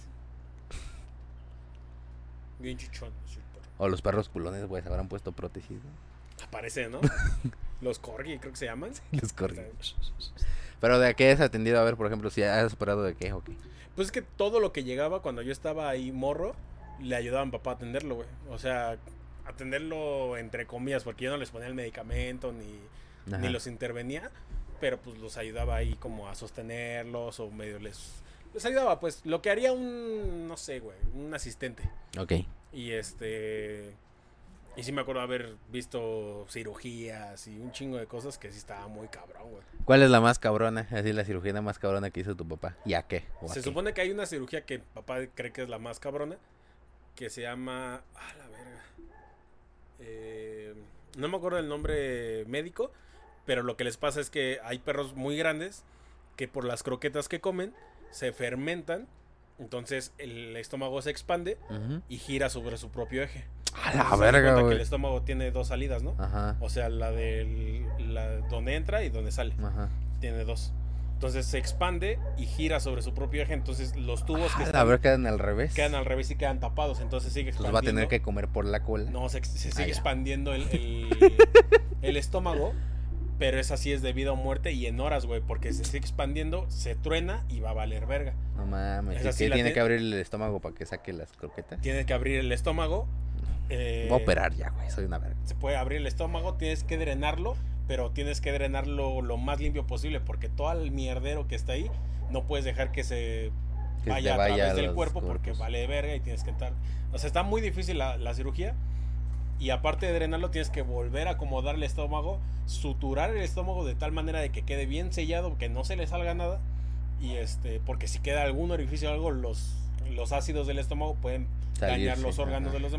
bien chichón. así el perro. O los perros culones, güey, se habrán puesto prótesis, ¿no? Aparece, ¿no? Los corgi, creo que se llaman. Los corgi. Pero ¿de qué has atendido? A ver, por ejemplo, si has operado de qué o qué. Pues es que todo lo que llegaba cuando yo estaba ahí morro, le ayudaba a mi papá a atenderlo, güey. O sea, atenderlo entre comillas, porque yo no les ponía el medicamento ni, Ajá. ni los intervenía, pero pues los ayudaba ahí como a sostenerlos o medio les, les ayudaba, pues lo que haría un, no sé, güey, un asistente. Ok. Y este... Y sí me acuerdo haber visto cirugías y un chingo de cosas que sí estaba muy cabrón, güey. ¿Cuál es la más cabrona? Así la cirugía más cabrona que hizo tu papá. ¿Y a qué? ¿O a Se qué? supone que hay una cirugía que papá cree que es la más cabrona, que se llama... Ah, la verga. Eh, no me acuerdo el nombre médico, pero lo que les pasa es que hay perros muy grandes que por las croquetas que comen se fermentan, entonces el estómago se expande Ujú. y gira sobre su propio eje. A la Se dan verga, cuenta que güey. el estómago tiene dos salidas, ¿no? Ajá. O sea, la de la donde entra y donde sale. Ajá. Tiene dos. Entonces se expande y gira sobre su propio eje. Entonces los tubos que A están, ver, quedan al revés. quedan al revés y quedan tapados. Entonces sigue Entonces expandiendo. va a tener que comer por la cola. No, se, se sigue Ah, ya. expandiendo el, el, el estómago. Pero esa sí es de vida o muerte y en horas, güey. Porque se sigue expandiendo, se truena y va a valer verga. No mames. Esa ¿Y sí qué la tiene tiene- que abrir el estómago para que saque las croquetas? Tienes que abrir el estómago. eh, Voy a operar ya, güey. Soy una verga. Se puede abrir el estómago, tienes que drenarlo, pero tienes que drenarlo lo más limpio posible, porque todo el mierdero que está ahí, no puedes dejar que se Que vaya, te vaya a través a del los cuerpo, porque cuerpos. vale verga y tienes que entrar. O sea, está muy difícil la, la cirugía, y aparte de drenarlo, tienes que volver a acomodar el estómago, suturar el estómago de tal manera de que quede bien sellado, que no se le salga nada, y este, porque si queda algún orificio o algo, los, los ácidos del estómago pueden dañar Salirse, los órganos ajá. de los demás.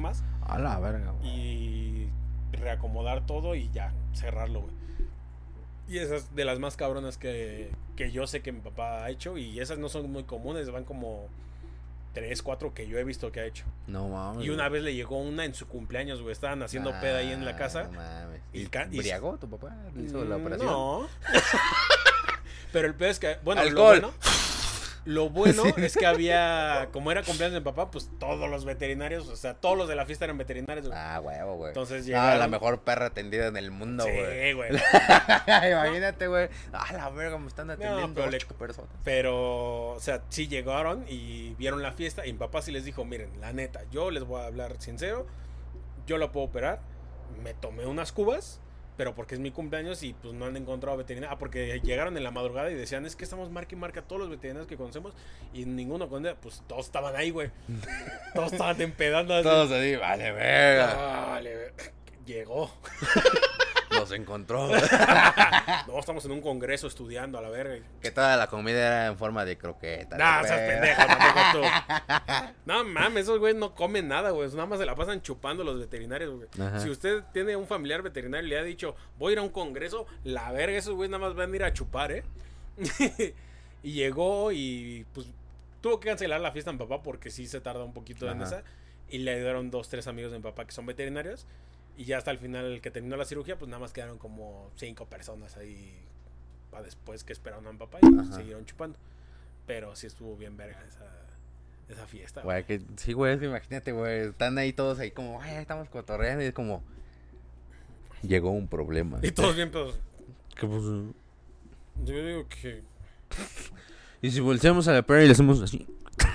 A la verga, güey. Y reacomodar todo y ya, cerrarlo, güey. Y esas de las más cabronas que, que yo sé que mi papá ha hecho. Y esas no son muy comunes, van como tres, cuatro que yo he visto que ha hecho. No mames. Y una güey. vez le llegó una en su cumpleaños, güey. Estaban haciendo peda ahí en la casa. No mames. Y ¿Y ca- y- embriagó tu papá? ¿Le hizo la Mm, operación? No. Pero el pedo es que, bueno, lo Alcohol. bueno, lo bueno es que había, como era cumpleaños de mi papá, pues todos los veterinarios, o sea, todos los de la fiesta eran veterinarios, güey. Ah, huevo, güey. Entonces Ah, llegaron. la mejor perra atendida en el mundo, güey. Sí, güey. Imagínate, güey. Ah, la verga, me están atendiendo pero le- ocho personas. Pero, o sea, sí llegaron y vieron la fiesta y mi papá sí les dijo, miren, la neta, yo les voy a hablar sincero, yo lo puedo operar, me tomé unas cubas, pero porque es mi cumpleaños y pues no han encontrado veterinario. Ah, porque llegaron en la madrugada y decían, es que estamos marca y marca todos los veterinarios que conocemos y ninguno con pues todos estaban ahí, güey. Todos estaban empedando así. Todos así, vale, verga. Vale, ver- llegó. Los encontró. No, estamos en un congreso estudiando a la verga. Que toda la comida era en forma de croqueta. Nah, de seas perra. pendejo, tampoco tú. No mames, esos güeyes no comen nada, güey. Nada más se la pasan chupando los veterinarios, güey. Ajá. Si usted tiene un familiar veterinario y le ha dicho, voy a ir a un congreso, la verga, esos güeyes nada más van a ir a chupar, ¿eh? Y llegó y pues tuvo que cancelar la fiesta a mi papá porque sí se tarda un poquito en Ajá. esa. Y le ayudaron dos, tres amigos de mi papá que son veterinarios. Y ya hasta el final, el que terminó la cirugía, pues nada más quedaron como cinco personas ahí para después que esperaron a mi papá y Ajá. siguieron chupando. Pero sí estuvo bien verga esa, esa fiesta. Güey, que sí, güey, es que imagínate, güey. Están ahí todos ahí como, ay, estamos cotorreando y es como. Llegó un problema. Y todos bien pedos. ¿Qué pasó? Yo digo que... Y si volteamos a la perra y le hacemos así.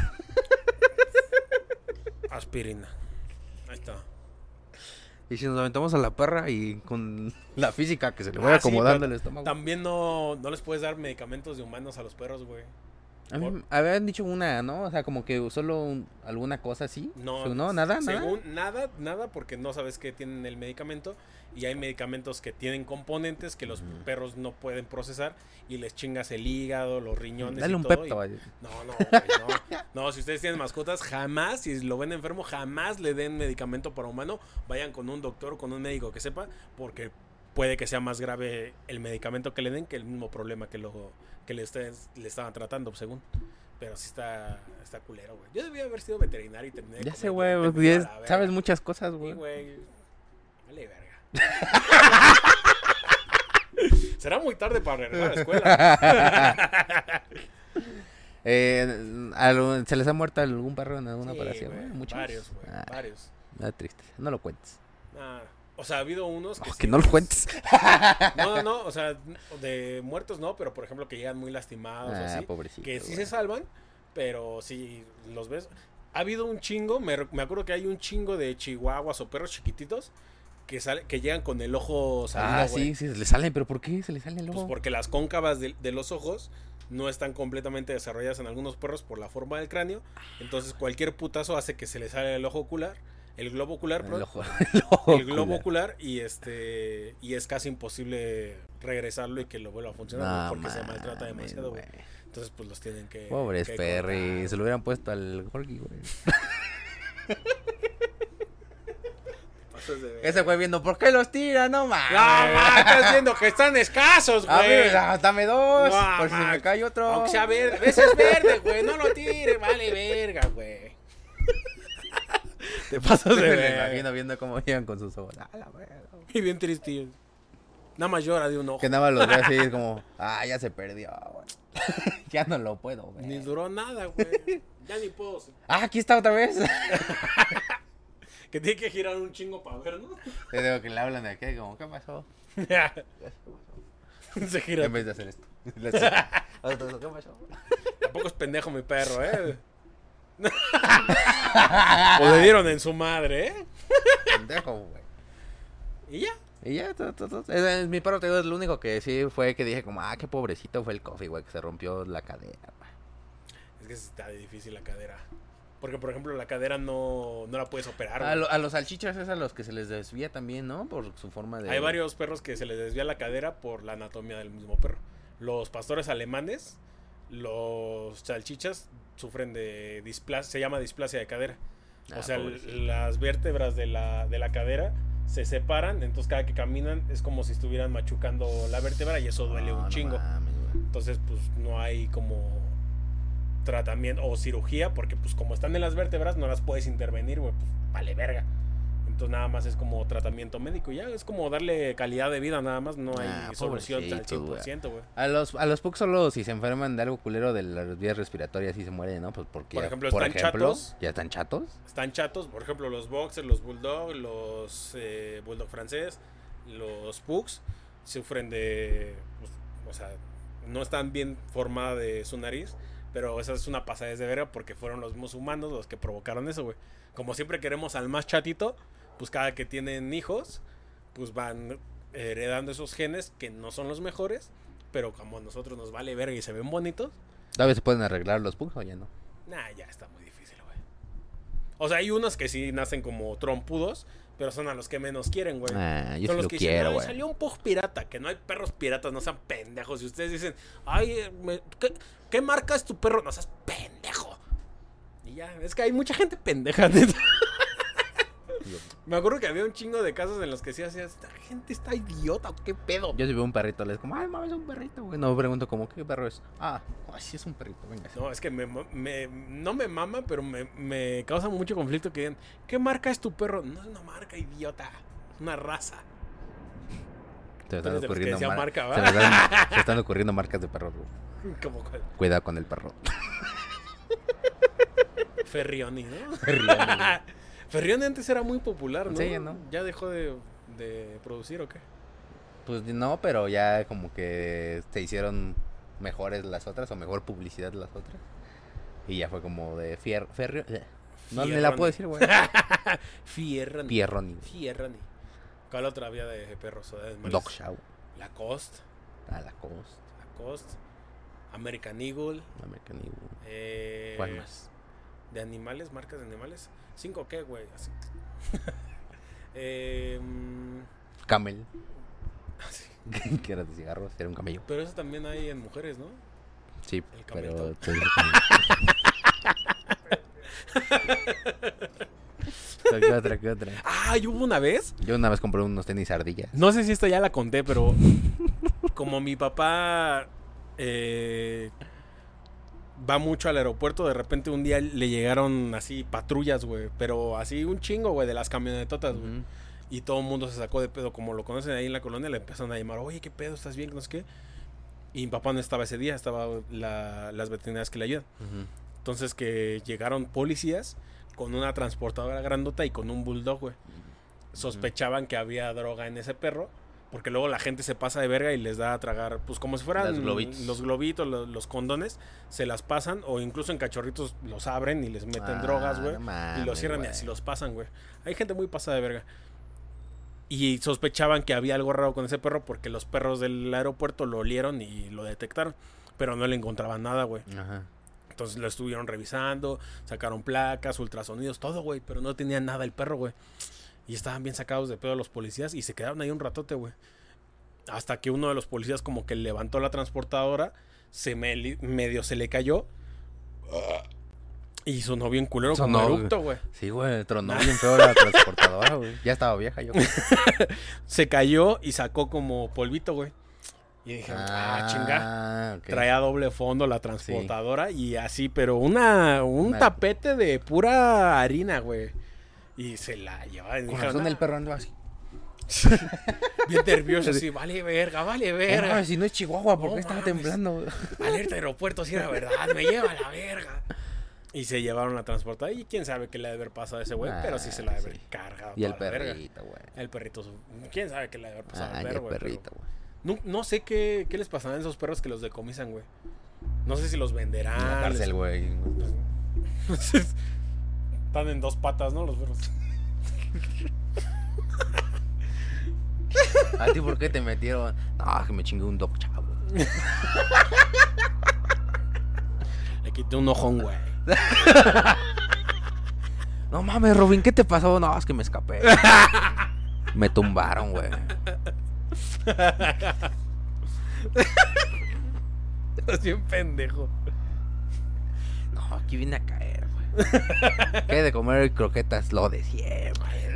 Aspirina. Ahí está. Y si nos aventamos a la perra y con la física que se le vaya Ah, sí, acomodando pero el estómago. También no, no les puedes dar medicamentos de humanos a los perros, güey. A mí habían dicho una, ¿no? O sea, como que solo un- alguna cosa así. No, no, nada, nada. según nada, nada, porque no sabes qué tienen el medicamento. Y hay medicamentos que tienen componentes que los Ujú. perros no pueden procesar. Y les chingas el hígado, los riñones. Dale y un todo, pepto, y- vaya. No, no, güey, no. No, si ustedes tienen mascotas, jamás, si lo ven enfermo, jamás le den medicamento para humano. Vayan con un doctor o con un médico que sepa, porque puede que sea más grave el medicamento que le den que el mismo problema que lo que le, estén- le estaban tratando, según. Pero sí está, está culero, güey. Yo debía haber sido veterinario y terminé de Ya comer sé, güey. ya, pues, ya a la verga. sabes muchas cosas, Sí, güey. güey. Vale, verga. Será muy tarde para regresar a la escuela. eh, algún- ¿Se les ha muerto algún perro en alguna Sí, operación? güey, güey? ¿Muchos? Varios, güey. Ah, Varios. me da triste. No lo cuentes. Ah, o sea, ha habido unos que, Oh, sí, que no lo pues, cuentes. No, no, no, o sea, de muertos no, pero por ejemplo que llegan muy lastimados o Ah, así, pobrecito. que sí güey. se salvan, pero sí los ves. Ha habido un chingo, me, re- me acuerdo que hay un chingo de chihuahuas o perros chiquititos que sale, que llegan con el ojo salido, Ah, güey. sí, sí, se le salen, pero ¿por qué se le sale el Pues ojo? porque las cóncavas de, de los ojos no están completamente desarrolladas en algunos perros por la forma del cráneo, entonces cualquier putazo hace que se le salga el ojo ocular, el globo ocular, el perdón, ojo, el ojo el globo ocular. ocular y este y es casi imposible regresarlo y que lo vuelva a funcionar No, güey, porque se maltrata mames, demasiado, güey. güey. Entonces pues los tienen que Pobres que perris, cortar. se lo hubieran puesto al Gorgi, güey. Pasas de ver. Ese fue viendo, ¿por qué los tira? No mames. No, ma, estás viendo que están escasos, A güey. ver, ah, dame dos, No, por si se ma, me cae otro. Aunque sea verde, ese es verde, güey, no lo tire, vale verga, güey. Te pasas de Me ver. imagino viendo cómo llegan con sus ojos. Ah, la verga. Y bien tristillo. Nada más llora de un ojo. Que nada más los ve así, es como, ah, ya se perdió, güey. Ya no lo puedo ver. Ni duró nada, güey. Ya ni puedo. Ah, aquí está otra vez. Que tiene que girar un chingo para ver, ¿no? Te digo que le hablan de aquí, como, ¿qué pasó? Se gira. En vez de hacer esto. Le hace, ¿qué pasó? Tampoco es pendejo mi perro, ¿eh? O le dieron en su madre, ¿eh? Pendejo, güey. Y ya. Y ya, todo, todo, todo. Es, es- mi perro, te digo, es lo único que sí fue que dije como, ah, qué pobrecito fue el Coffee, güey, que se rompió la cadera, güey. Es que está difícil la cadera. Porque, por ejemplo, la cadera no, no la puedes operar. A, güey. lo- a los salchichas es a los que se les desvía también, ¿no? Por su forma de... Hay varios perros que se les desvía la cadera por la anatomía del mismo perro. Los pastores alemanes, los salchichas, sufren de displasia, se llama displasia de cadera. Ah, o sea, pobrecito. las vértebras de la, de la cadera se separan, entonces cada que caminan es como si estuvieran machucando la vértebra y eso duele No, un no chingo. mames, güey. Entonces, pues no hay como tratamiento o cirugía, porque pues como están en las vértebras no las puedes intervenir, güey, pues vale verga. Entonces nada más es como tratamiento médico, ya es como darle calidad de vida nada más, no hay Ah, solución al pobrecito, cien por ciento, güey. A los, a los pugs solo si se enferman de algo culero de las vías respiratorias y se mueren, ¿no? Pues porque Por ya, ejemplo, por están ejemplo, chatos. ya están chatos. Están chatos, por ejemplo, los boxers, los bulldog, los eh, bulldog francés, los pugs sufren de, pues, o sea, no están bien formada de su nariz, pero esa es una pasadez de verga porque fueron los mismos humanos los que provocaron eso, güey. Como siempre queremos al más chatito, pues cada que tienen hijos, pues van heredando esos genes que no son los mejores, pero como a nosotros nos vale verga y se ven bonitos, ¿Todavía se pueden arreglar los pugs o ya no? nah, ya está muy difícil, güey. O sea, hay unos que sí nacen como trompudos, pero son a los que menos quieren, güey. Ah, yo Son sí los lo que dicen, quiero, "Ay, güey. salió un pug pirata", que no hay perros piratas, no sean pendejos. Y ustedes dicen, ay, eh, me- ¿qué, qué marca es tu perro? No seas pendejo. Y ya, es que hay mucha gente pendeja, neta. Me acuerdo que había un chingo de casos en los que sí hacías, esta gente está idiota, ¿o ¿qué pedo? Yo si veo un perrito, les como, ay, mames, es un perrito, güey. No me pregunto como, ¿qué perro es? Ah, ay, sí es un perrito, venga. No, es que me, me- no me mama, pero me, me causa mucho conflicto que digan, ¿qué marca es tu perro? No es una marca, idiota, es una raza. Se me Tú eres están de los que ocurriendo decía mar- marca, ¿va? se me están, se me están ocurriendo marcas de perros, güey. Como cual. Cuidado con el perro. Ferrioni, ¿no? Ferrioni. Ferrioni antes era muy popular, ¿no? Sí, ¿no? ¿Ya dejó de, de producir o qué? Pues no, pero ya como que se hicieron mejores las otras o mejor publicidad las otras. Y ya fue como de fier, ferrio, eh, no ni la puedo decir, güey. Fierroni. Pierroni. Fierroni. ¿Cuál otra había de perros o de animales? Dog Show. Lacoste. A la costa. Lacoste. American Eagle. American Eagle. Eh, ¿Cuál más? ¿De animales? ¿Marcas de animales? ¿Cinco qué, güey? Así. eh, mm, Camel. así. Que era de cigarros, era un camello. Pero eso también hay en mujeres, ¿no? Sí, El pero... camelto. pues, ¿Qué otra, qué otra? Ah, y hubo una vez. Yo una vez compré unos tenis ardillas. No sé si esta ya la conté, pero como mi papá eh, va mucho al aeropuerto, de repente un día le llegaron así patrullas, güey. Pero así un chingo, güey, de las camionetotas, güey. Ujú. Y todo el mundo se sacó de pedo. Como lo conocen ahí en la colonia, le empezaron a llamar, oye, ¿qué pedo? ¿Estás bien? No sé qué. Y mi papá no estaba ese día, estaba la- las veterinarias que le ayudan. Ujú. Entonces que llegaron policías con una transportadora grandota y con un bulldog, güey. Sospechaban que había droga en ese perro, porque luego la gente se pasa de verga y les da a tragar, pues como si fueran Los globitos. los globitos, los, los condones, se las pasan, o incluso en cachorritos los abren y les meten Ah, drogas, güey, no y mames, los cierran y güey. así los pasan, güey. Hay gente muy pasada de verga. Y sospechaban que había algo raro con ese perro porque los perros del aeropuerto lo olieron y lo detectaron, pero no le encontraban nada, güey. Ajá. Entonces lo estuvieron revisando, sacaron placas, ultrasonidos, todo, güey, pero no tenía nada el perro, güey. Y estaban bien sacados de pedo los policías y se quedaron ahí un ratote, güey. Hasta que uno de los policías como que levantó la transportadora, se me, medio se le cayó y sonó bien culero como Sonó, eructo, güey. Sí, güey, tronó bien feo la transportadora, güey. Ya estaba vieja, yo creo. Se cayó y sacó como polvito, güey. Y dije, ah, chinga. Ah, ok. Traía doble fondo la transportadora y así, pero una un Una- tapete de pura harina, güey. Y se la llevaba. Y Con dijeron, razón "Ah", el perro andaba así. bien nervioso, así, vale verga, vale No verga. mames, si no es Chihuahua, ¿por No qué estaba mames. temblando? güey? Alerta aeropuerto, si era verdad, me lleva a la verga. Y se llevaron la transportadora y quién sabe qué le ha de haber pasado a ese güey, Ah, pero sí se la ha de haber sí. cargado. Y el toda la verga. perrito, güey. El perrito, su- quién sabe qué le ha de haber pasado Ah, al y perro, el güey. pero- perrito, güey. No, no sé qué, qué les pasará a esos perros que los decomisan, güey. No sé si los venderán. En la les- cárcel, güey. Están en dos patas, ¿no? Los perros. ¿A ti por qué te metieron? No, que me chingué un dog chavo. Le quité un ojón, güey. No mames, Robin, ¿qué te pasó? No, es que me escapé. Me tumbaron, güey. Estás bien pendejo. No, aquí vine a caer, güey. ¿Qué de comer croquetas? Lo de siempre.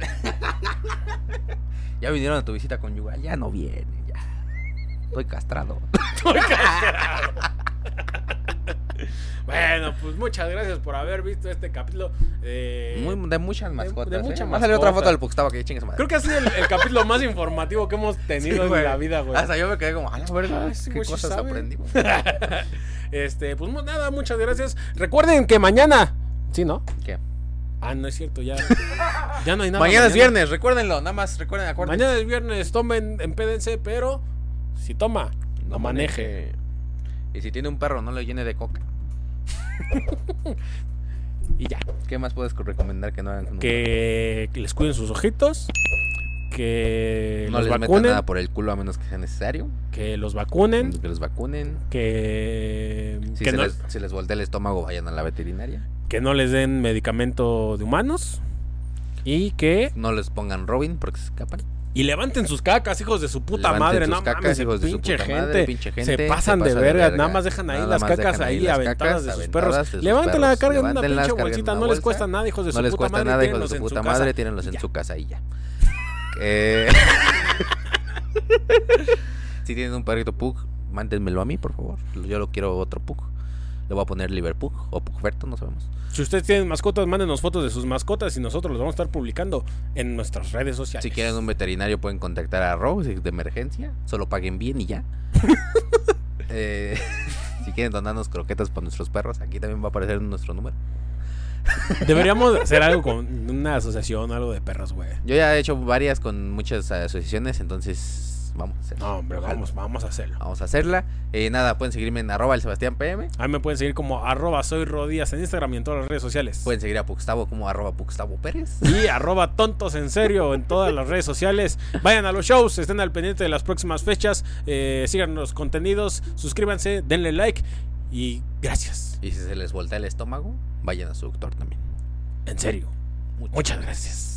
Ya vinieron a tu visita conyugal, ya no vienen, ya. Estoy castrado. Estoy castrado. Bueno, pues muchas gracias por haber visto este capítulo. Eh, Muy, de muchas mascotas. de muchas ¿eh? Va a salir otra mascotas. foto del Puxtavo que chingue su madre. Creo que ha sido el, el capítulo más informativo que hemos tenido Sí, güey. en la vida, güey. Hasta yo me quedé como, a la verga, Ah, sí, qué güey, sí cosas sabe. aprendimos. Este, pues mu- nada, muchas gracias. Recuerden que mañana. ¿Sí, no? ¿Qué? Ah, no es cierto, ya. Ya no hay nada. Mañana es viernes, recuérdenlo, nada más, recuerden, acuérdense. Mañana es viernes, tomen, empédense, pero si toma, no maneje. Y si tiene un perro, no lo llene de coca. Y ya. ¿Qué más puedes recomendar que no hagan con un Que les cuiden sus ojitos. Que perro? No los les metan vacunen. nada por el culo a menos que sea necesario. Que los vacunen. Que los vacunen. Que, Si, que, se no, les, si les voltea el estómago, vayan a la veterinaria. que no les den medicamento de humanos. Y que. No les pongan Robin porque se escapan. Y levanten sus cacas, hijos de su puta Levanten madre. sus No cacas, mames, hijos de su pinche, puta gente, madre, pinche gente, se se pasan de pasa de verga. verga. Nada más dejan ahí Nada las más cacas dejan ahí ahí las aventadas cacas de sus aventadas perros. de sus Levántenla, perros. carguen una Levántenlas, pinche carguen bolsita. una No les bolsa. cuesta nada, hijos de su No les puta cuesta madre. nada, hijos tírenlos de su en puta casa. madre, tírenlos Y en ya. su casa y ya. Eh, si tienen un perrito pug, mándenmelo a mí, por favor. Yo lo quiero otro pug. Le voy a poner Liverpug o Pugberto, no sabemos. Si ustedes tienen mascotas, mándenos fotos de sus mascotas y nosotros los vamos a estar publicando en nuestras redes sociales. Si quieren un veterinario pueden contactar a Rob si es de emergencia. Solo paguen bien y ya. eh, si quieren donarnos croquetas para nuestros perros, aquí también va a aparecer nuestro número. Deberíamos hacer algo con una asociación, algo de perros, güey. Yo ya he hecho varias con muchas asociaciones, entonces vamos a hacerlo. No, hombre, Ojalá. vamos, vamos a hacerlo. Vamos a hacerla. Eh, nada, pueden seguirme en arroba el Sebastián P M. A mí me pueden seguir como arroba soy rodillas en Instagram y en todas las redes sociales. Pueden seguir a Puxtavo como arroba Puxtavo Pérez. Y arroba tontos en serio en todas las redes sociales. Vayan a los shows, estén al pendiente de las próximas fechas. Eh, sigan los contenidos, suscríbanse, denle like y gracias. Y si se les voltea el estómago, vayan a su doctor también. En serio. Muchas Muchas gracias.